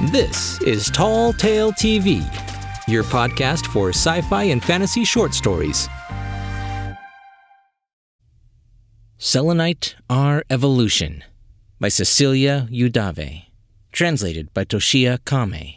This is Tall Tale TV, your podcast for sci-fi and fantasy short stories. Selenite R Evolution by Cecilia Udave, translated by Toshia Kame.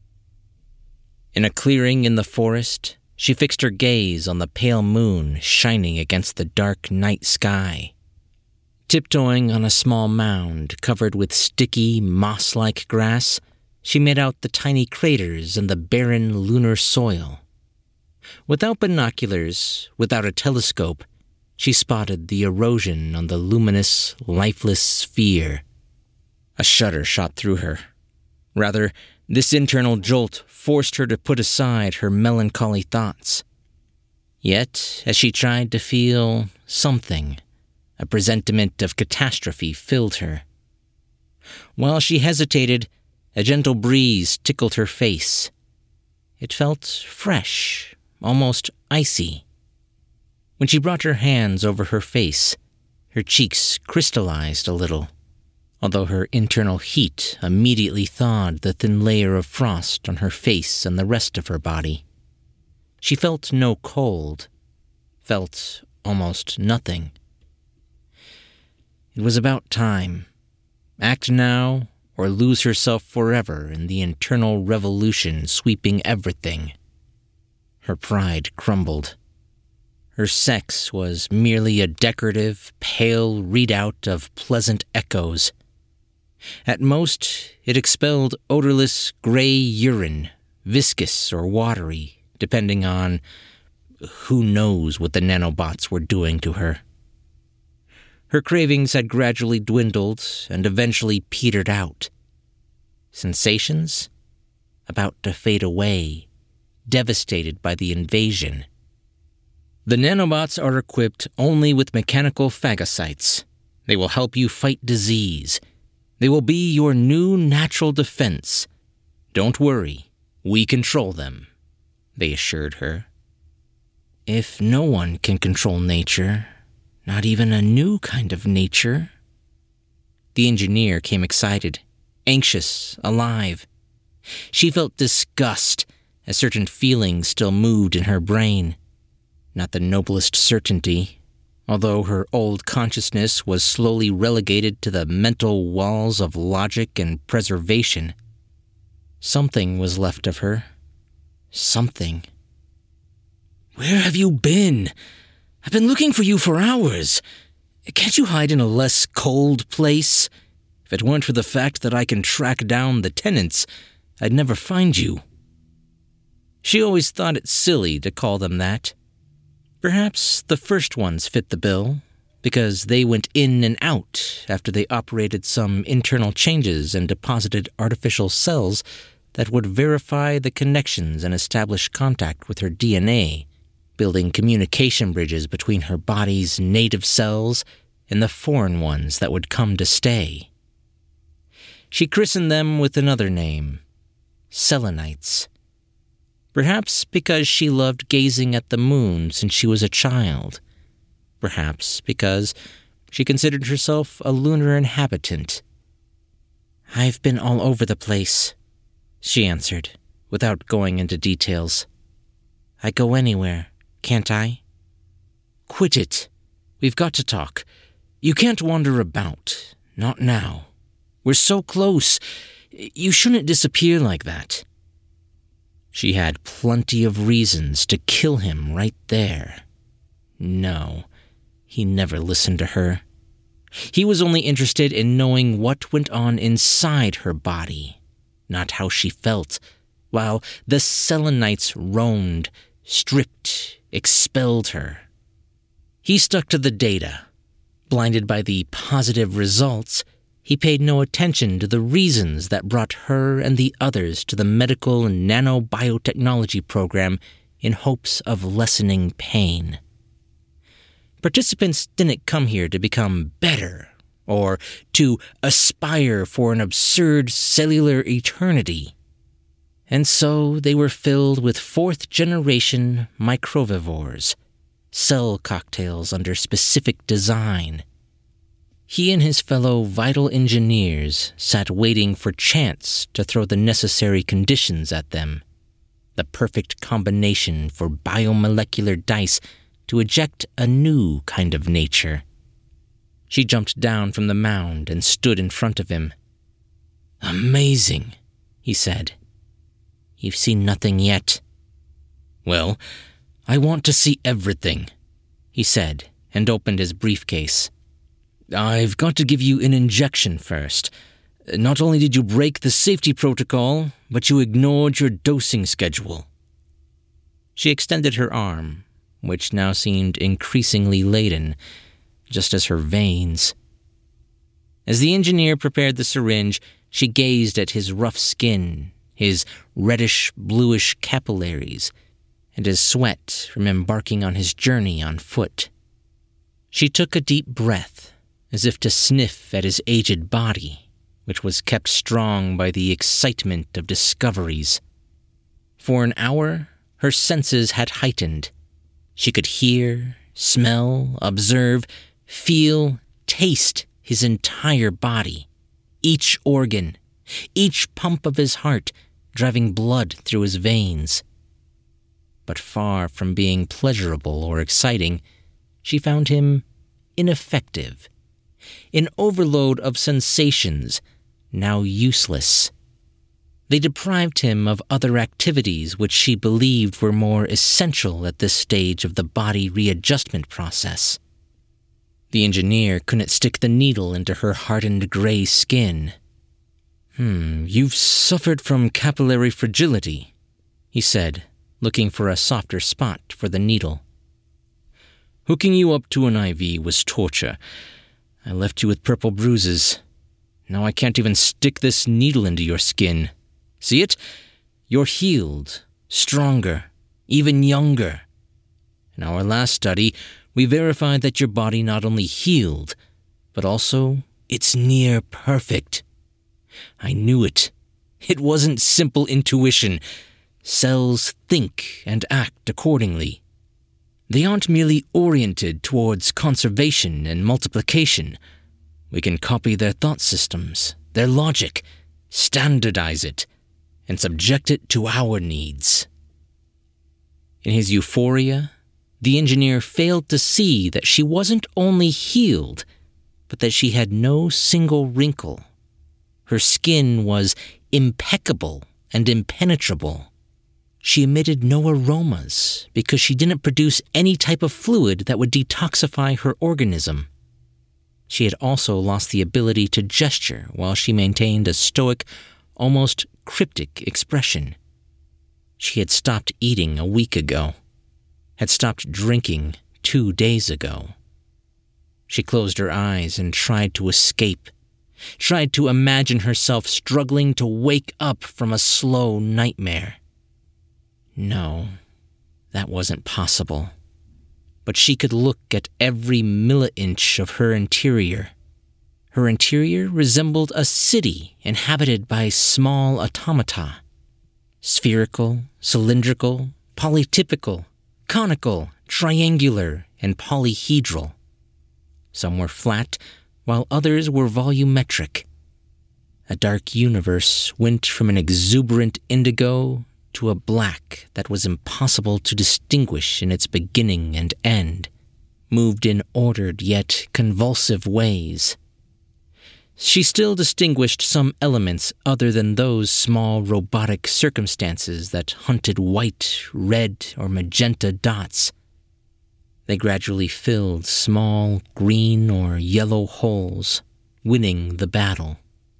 In a clearing in the forest, she fixed her gaze on the pale moon shining against the dark night sky. Tiptoeing on a small mound covered with sticky, moss-like grass, she made out the tiny craters in the barren lunar soil. Without binoculars, without a telescope, she spotted the erosion on the luminous, lifeless sphere. A shudder shot through her. Rather, this internal jolt forced her to put aside her melancholy thoughts. Yet, as she tried to feel something, a presentiment of catastrophe filled her. While she hesitated, a gentle breeze tickled her face. It felt fresh, almost icy. When she brought her hands over her face, her cheeks crystallized a little, although her internal heat immediately thawed the thin layer of frost on her face and the rest of her body. She felt no cold, felt almost nothing. It was about time. Act now, or lose herself forever in the internal revolution sweeping everything. Her pride crumbled. Her sex was merely a decorative, pale readout of pleasant echoes. At most, it expelled odorless gray urine, viscous or watery, depending on who knows what the nanobots were doing to her. Her cravings had gradually dwindled and eventually petered out. Sensations? About to fade away, devastated by the invasion. The nanobots are equipped only with mechanical phagocytes. They will help you fight disease. They will be your new natural defense. Don't worry, we control them, they assured her. If no one can control nature, not even a new kind of nature. The engineer came excited, anxious, alive. She felt disgust as certain feelings still moved in her brain. Not the noblest certainty, although her old consciousness was slowly relegated to the mental walls of logic and preservation. Something was left of her. Something. Where have you been? I've been looking for you for hours. Can't you hide in a less cold place? If it weren't for the fact that I can track down the tenants, I'd never find you. She always thought it silly to call them that. Perhaps the first ones fit the bill, because they went in and out after they operated some internal changes and deposited artificial cells that would verify the connections and establish contact with her DNA, building communication bridges between her body's native cells and the foreign ones that would come to stay. She christened them with another name, Selenites. Perhaps because she loved gazing at the moon since she was a child. Perhaps because she considered herself a lunar inhabitant. I've been all over the place, she answered, without going into details. I go anywhere, can't I? Quit it. We've got to talk. You can't wander about. Not now. We're so close. You shouldn't disappear like that. She had plenty of reasons to kill him right there. No, he never listened to her. He was only interested in knowing what went on inside her body, not how she felt, while the Selenites roamed, stripped, expelled her. He stuck to the data. Blinded by the positive results, he paid no attention to the reasons that brought her and the others to the medical and nanobiotechnology program in hopes of lessening pain. Participants didn't come here to become better or to aspire for an absurd cellular eternity. And so they were filled with fourth-generation microvivores, cell cocktails under specific design. He and his fellow vital engineers sat waiting for chance to throw the necessary conditions at them, the perfect combination for biomolecular dice to eject a new kind of nature. She jumped down from the mound and stood in front of him. "Amazing," he said. "You've seen nothing yet." "Well, I want to see everything," he said, and opened his briefcase. "I've got to give you an injection first. Not only did you break the safety protocol, but you ignored your dosing schedule." She extended her arm, which now seemed increasingly laden, just as her veins. As the engineer prepared the syringe, she gazed at his rough skin, his reddish-bluish capillaries, and his sweat from embarking on his journey on foot. She took a deep breath, as if to sniff at his aged body, which was kept strong by the excitement of discoveries. For an hour, her senses had heightened. She could hear, smell, observe, feel, taste his entire body, each organ, each pump of his heart driving blood through his veins. But far from being pleasurable or exciting, she found him ineffective, an overload of sensations, now useless. They deprived him of other activities which she believed were more essential at this stage of the body readjustment process. The engineer couldn't stick the needle into her hardened gray skin. You've suffered from capillary fragility," he said, looking for a softer spot for the needle. "Hooking you up to an IV was torture. I left you with purple bruises. Now I can't even stick this needle into your skin. See it? You're healed, stronger, even younger. In our last study, we verified that your body not only healed, but also it's near perfect. I knew it. It wasn't simple intuition. Cells think and act accordingly. They aren't merely oriented towards conservation and multiplication. We can copy their thought systems, their logic, standardize it, and subject it to our needs." In his euphoria, the engineer failed to see that she wasn't only healed, but that she had no single wrinkle. Her skin was impeccable and impenetrable. She emitted no aromas because she didn't produce any type of fluid that would detoxify her organism. She had also lost the ability to gesture while she maintained a stoic, almost cryptic expression. She had stopped eating a week ago, had stopped drinking 2 days ago. She closed her eyes and tried to escape, tried to imagine herself struggling to wake up from a slow nightmare. No, that wasn't possible. But she could look at every milli-inch of her interior. Her interior resembled a city inhabited by small automata. Spherical, cylindrical, polytypical, conical, triangular, and polyhedral. Some were flat, while others were volumetric. A dark universe went from an exuberant indigo to a black that was impossible to distinguish in its beginning and end, moved in ordered yet convulsive ways. She still distinguished some elements other than those small robotic circumstances that hunted white, red, or magenta dots. They gradually filled small green or yellow holes, winning the battle.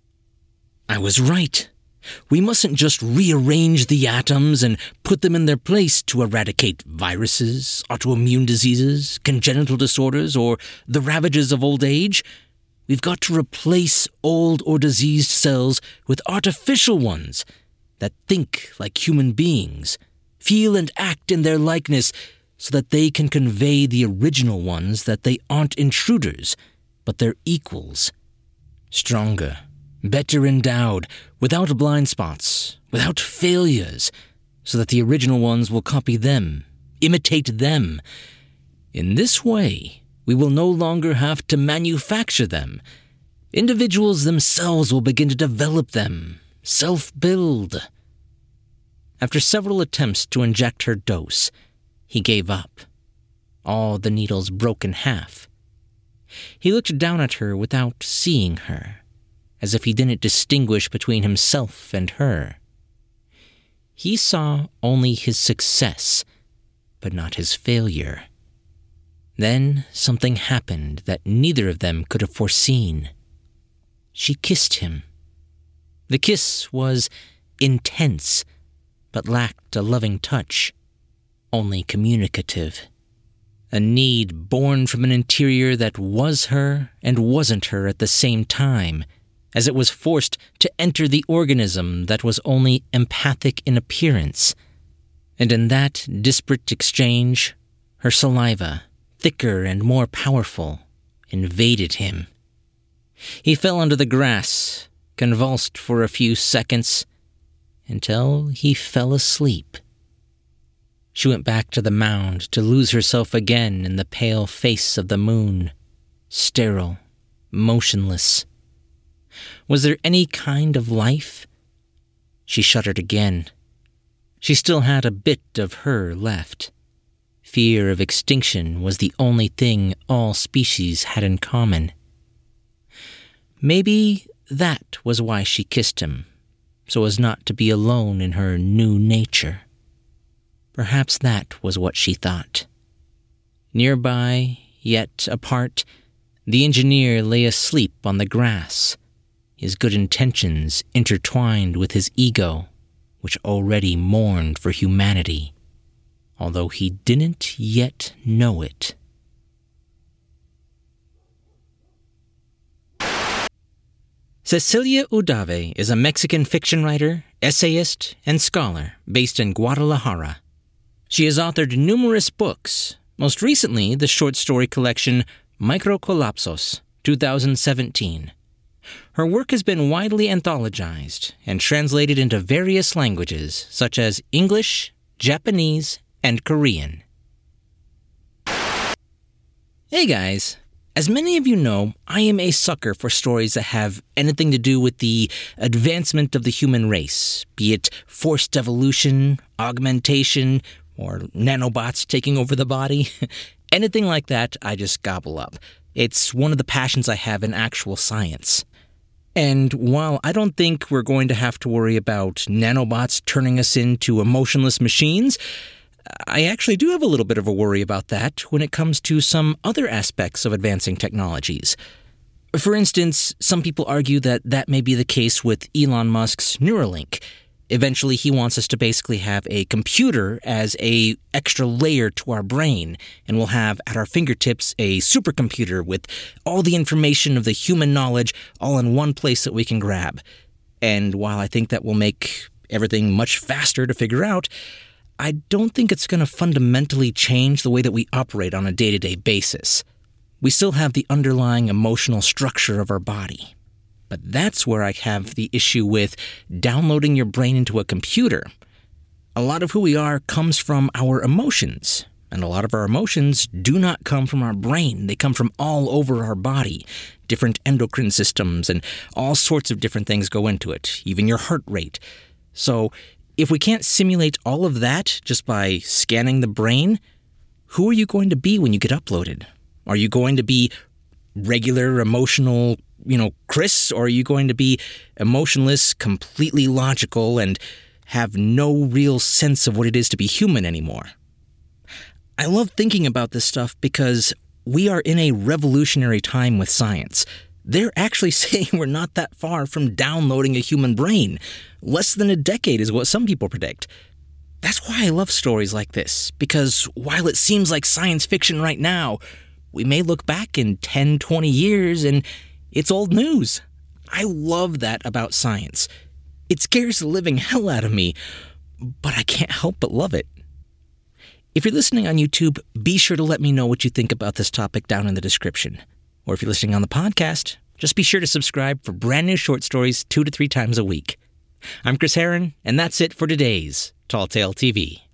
I was right. We mustn't just rearrange the atoms and put them in their place to eradicate viruses, autoimmune diseases, congenital disorders, or the ravages of old age. We've got to replace old or diseased cells with artificial ones that think like human beings, feel and act in their likeness, so that they can convey the original ones that they aren't intruders, but they're equals. Stronger, better endowed, without blind spots, without failures, so that the original ones will copy them, imitate them. In this way, We will no longer have to manufacture them. Individuals themselves will begin to develop them, self-build. After several attempts to inject her dose, he gave up. All the needles broke in half. He looked down at her without seeing her, as if he didn't distinguish between himself and her. He saw only his success, but not his failure. Then something happened that neither of them could have foreseen. She kissed him. The kiss was intense, but lacked a loving touch, only communicative. A need born from an interior that was her and wasn't her at the same time, as it was forced to enter the organism that was only empathic in appearance. And in that disparate exchange, her saliva, thicker and more powerful, invaded him. He fell under the grass, convulsed for a few seconds, until he fell asleep. She went back to the mound to lose herself again in the pale face of the moon, sterile, motionless. Was there any kind of life? She shuddered again. She still had a bit of her left. Fear of extinction was the only thing all species had in common. Maybe that was why she kissed him, so as not to be alone in her new nature. Perhaps that was what she thought. Nearby, yet apart, the engineer lay asleep on the grass, his good intentions intertwined with his ego, which already mourned for humanity, although he didn't yet know it. Cecilia Udave is a Mexican fiction writer, essayist, and scholar based in Guadalajara. She has authored numerous books, most recently the short story collection Microcolapsos, 2017. Her work has been widely anthologized and translated into various languages such as English, Japanese, and Korean. Hey guys! As many of you know, I am a sucker for stories that have anything to do with the advancement of the human race, be it forced evolution, augmentation, or nanobots taking over the body. Anything like that, I just gobble up. It's one of the passions I have in actual science. And while I don't think we're going to have to worry about nanobots turning us into emotionless machines, I actually do have a little bit of a worry about that when it comes to some other aspects of advancing technologies. For instance, some people argue that that may be the case with Elon Musk's Neuralink. Eventually, he wants us to basically have a computer as an extra layer to our brain, and we'll have at our fingertips a supercomputer with all the information of the human knowledge all in one place that we can grab. And while I think that will make everything much faster to figure out, I don't think it's going to fundamentally change the way that we operate on a day-to-day basis. We still have the underlying emotional structure of our body. But that's where I have the issue with downloading your brain into a computer. A lot of who we are comes from our emotions, and a lot of our emotions do not come from our brain. They come from all over our body. Different endocrine systems and all sorts of different things go into it, even your heart rate. So if we can't simulate all of that just by scanning the brain, who are you going to be when you get uploaded? Are you going to be regular, emotional, Chris, or are you going to be emotionless, completely logical, and have no real sense of what it is to be human anymore? I love thinking about this stuff because we are in a revolutionary time with science. They're actually saying we're not that far from downloading a human brain. Less than a decade is what some people predict. That's why I love stories like this, because while it seems like science fiction right now, we may look back in 10, 20 years and it's old news. I love that about science. It scares the living hell out of me, but I can't help but love it. If you're listening on YouTube, be sure to let me know what you think about this topic down in the description. Or if you're listening on the podcast, just be sure to subscribe for brand new short stories 2 to 3 times a week. I'm Chris Herron, and that's it for today's Tall Tale TV.